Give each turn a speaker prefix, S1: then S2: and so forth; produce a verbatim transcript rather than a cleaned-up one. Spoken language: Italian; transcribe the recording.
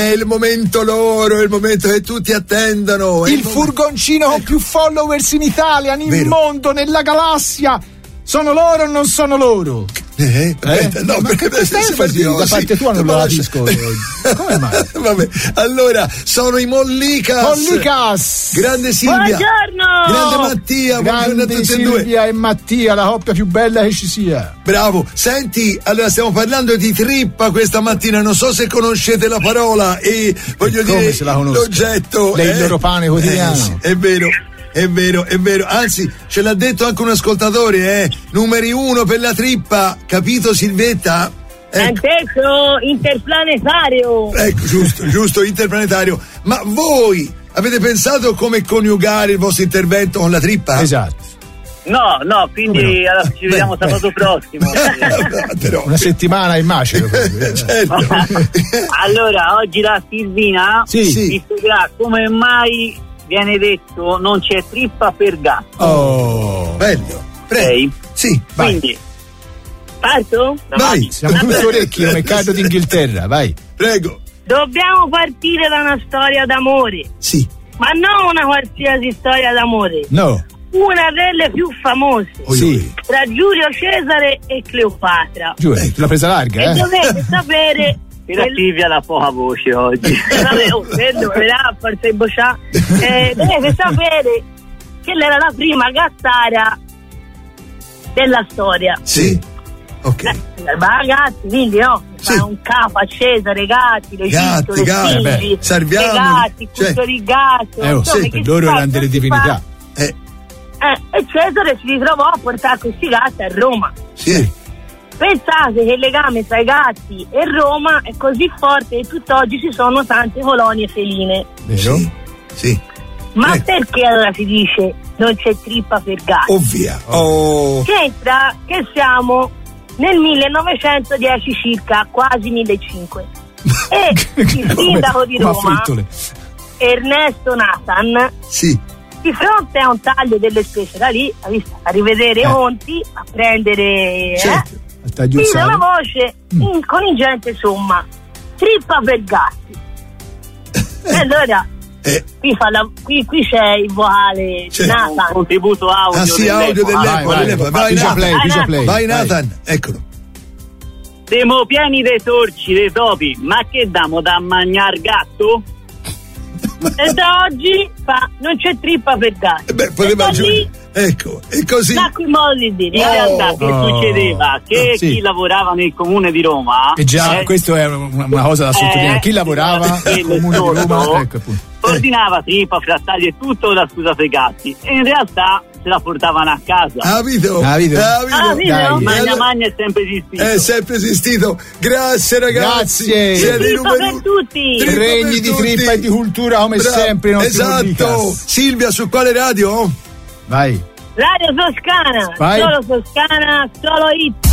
S1: il momento loro, è il momento che tutti attendono.
S2: Il furgoncino con più followers in Italia, nel Vero. mondo, nella galassia. Sono loro o non sono loro?
S1: Eh, eh? No,
S2: ma
S1: perché
S2: questa enfasi da parte tua non lo capisco. Come mai?
S1: Vabbè, allora sono i Mollicas.
S2: Mollicas.
S1: Grande Silvia.
S3: Buongiorno.
S1: Grande Mattia. Buongiorno a tutti
S2: Silvia
S1: e due.
S2: e Mattia, la coppia più bella che ci sia.
S1: Bravo. Senti, allora stiamo parlando di trippa questa mattina. Non so se conoscete la parola e voglio
S2: e come
S1: dire
S2: se la conosco?
S1: L'oggetto.
S2: Lei
S1: eh,
S2: il loro pane quotidiano.
S1: Eh, sì, è vero. È vero, è vero, anzi ce l'ha detto anche un ascoltatore, eh. Numeri uno per la trippa, capito Silvetta?
S3: Ecco. Anteso interplanetario.
S1: Ecco, giusto, giusto, interplanetario. Ma voi avete pensato come coniugare il vostro intervento con la trippa?
S2: Esatto.
S4: No, no, quindi no? Allora, ci vediamo beh, sabato beh. prossimo.
S2: Però, una settimana in macero.
S1: Certo.
S4: Allora, oggi la Silvina
S2: sì.
S4: vi spiegherà come mai viene detto non c'è trippa per gatto.
S2: Oh,
S1: bello. Prego.
S4: Okay.
S1: Sì, vai.
S4: Quindi
S3: parto?
S1: Vai.
S2: Siamo tutti orecchi come Carlo d'Inghilterra, vai.
S1: Prego.
S3: Dobbiamo partire da una storia d'amore.
S1: Sì.
S3: Ma non una qualsiasi storia d'amore.
S2: No.
S3: Una delle più famose.
S2: Oh, sì.
S3: Tra Giulio Cesare e Cleopatra.
S2: Giulio, l'ha presa larga,
S3: e
S2: eh?
S3: dovete sapere.
S4: E la Silvia ha poca voce oggi.
S3: Oh, vedo, verrà, forse il boccià. Eh, dovete sapere che lei era la prima gattara della storia.
S1: Sì. Ok.
S3: Eh, ragazzi, quindi no,
S1: sì.
S3: un capo a Cesare, gatti, le
S1: gatti,
S3: le
S1: gatti,
S3: figli,
S1: salviamo,
S3: i gatti,
S1: cioè,
S3: custodi il gatto.
S2: Eh, oh,
S3: insomma,
S2: sì, per loro erano delle divinità.
S1: Eh.
S3: Eh, e Cesare si ritrovò a portare questi gatti a Roma.
S1: Sì.
S3: Pensate che il legame tra i gatti e Roma è così forte che tutt'oggi ci sono tante colonie feline.
S2: Vero?
S1: Sì. Sì.
S3: Ma
S1: eh.
S3: perché allora si dice non c'è trippa per gatti?
S1: Ovvia. Oh.
S3: C'entra che siamo nel millenovecentodieci circa, quasi millecinquecento. E il sindaco di Roma, Ernesto Nathan,
S1: sì.
S3: di fronte a un taglio delle spese da lì, a rivedere i eh. conti, a prendere...
S1: Certo.
S3: Eh, Dice una voce in, con ingente somma, trippa per gatti. E allora
S1: eh.
S3: qui, fa la, qui, qui c'è il vocale
S1: c'è
S3: Nathan.
S4: Un contributo audio.
S1: Ah sì, audio dell'epoca.
S2: Vai, vai, vai, vai, Nathan. Play,
S3: vai,
S2: play.
S1: vai Nathan, eccolo.
S4: Siamo pieni dei torci, dei topi, ma che damo da mangiar gatto?
S3: E da oggi fa non c'è trippa per gatti.
S1: Eh beh, poteva aggiungere. Ecco, e così.
S3: L'acqua in modo di dire.
S4: In
S3: oh,
S4: realtà che
S2: oh,
S4: succedeva? Che
S2: oh, sì.
S4: chi lavorava nel comune di Roma
S2: e già
S4: eh,
S2: questo è una, una cosa da sottolineare,
S4: eh,
S2: chi lavorava nel comune di Roma, ecco appunto.
S4: ordinava trippa, frattaglie e tutto da scusate i gatti, e in realtà se la portavano a casa.
S1: Ah, video.
S2: Ah, video.
S1: Ah, video.
S3: Ah, video.
S2: Dai.
S4: Magna Magna è sempre esistito.
S1: È sempre esistito. Grazie ragazzi.
S2: Grazie.
S1: Siete i
S3: trippa
S1: numeri...
S3: per tutti.
S1: Trippa
S2: Regni
S1: per
S2: di
S1: tutti.
S2: trippa e di cultura come
S1: Bra-
S2: sempre i nostri
S1: esatto.
S2: Mollicas.
S1: Silvia, su quale radio?
S2: Vai.
S3: Radio Toscana.
S2: Vai.
S3: Solo Toscana, solo hit.